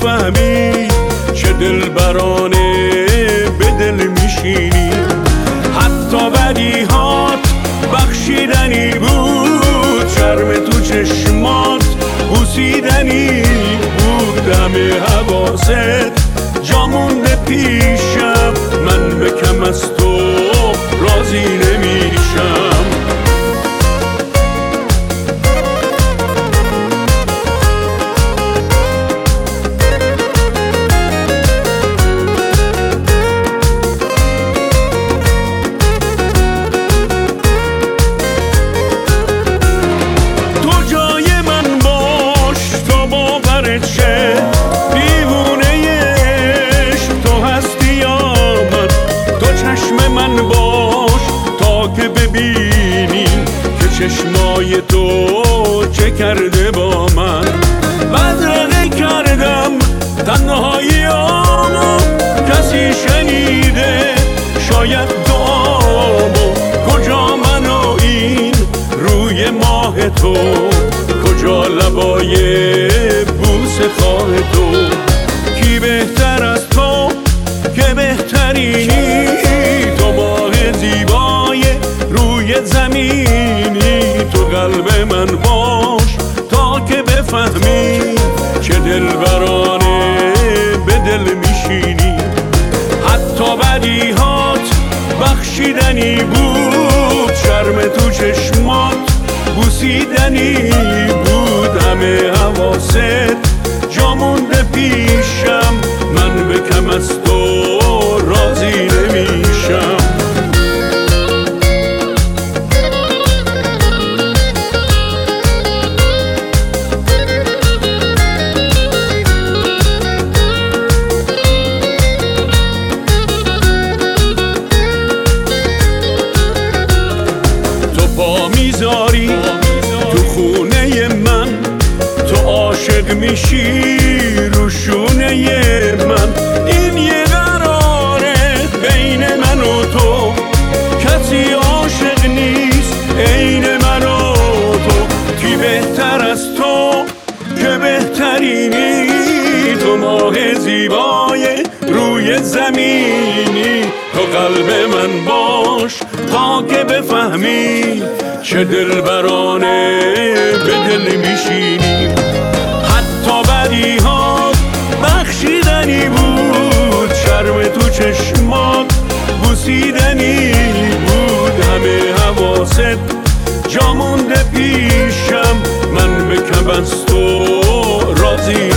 بفهمی چه دلبرانه به دل میشینی. حتی بدیهات بخشیدنی بود، شرم تو چشمات بوسیدنی بود. همه حواست جا مونده پیشم، من به کم از تو راضی نمیشم. چشمای تو چه کرده با من، بدرقه کردم تنهاییامو، کسی شنیده شاید دعامو. کجا من و این روی ماه تو، کجا لبای بوسه خواه تو. کی بهتر از تو که بهترینی، تو ماه زیبای روی زمینی. تو قلب من باش تا که بفهمی چه دلبرانه به دل میشینی. حتی بدیهات بخشیدنی بود، شرم تو چشمات بوسیدنی بود. همه حواست جا مونده پیشم، من به کم از تو راضی نمیشم. میذاری تو خونه من، تو عاشق میشی رو شونه من. این یه قراره بین من و تو، کسی عاشق نیست عین من و تو. کی بهتر از تو که بهترینی، تو ماه زیبای روی زمینی. تو قلب من باش تا که بفهمی چه دلبرانه به دل میشینی. حتی بدیهات بخشیدنی بود، شرم تو چشمات بوسیدنی بود. همه حواست جا مونده پیشم، من به کم از تو راضی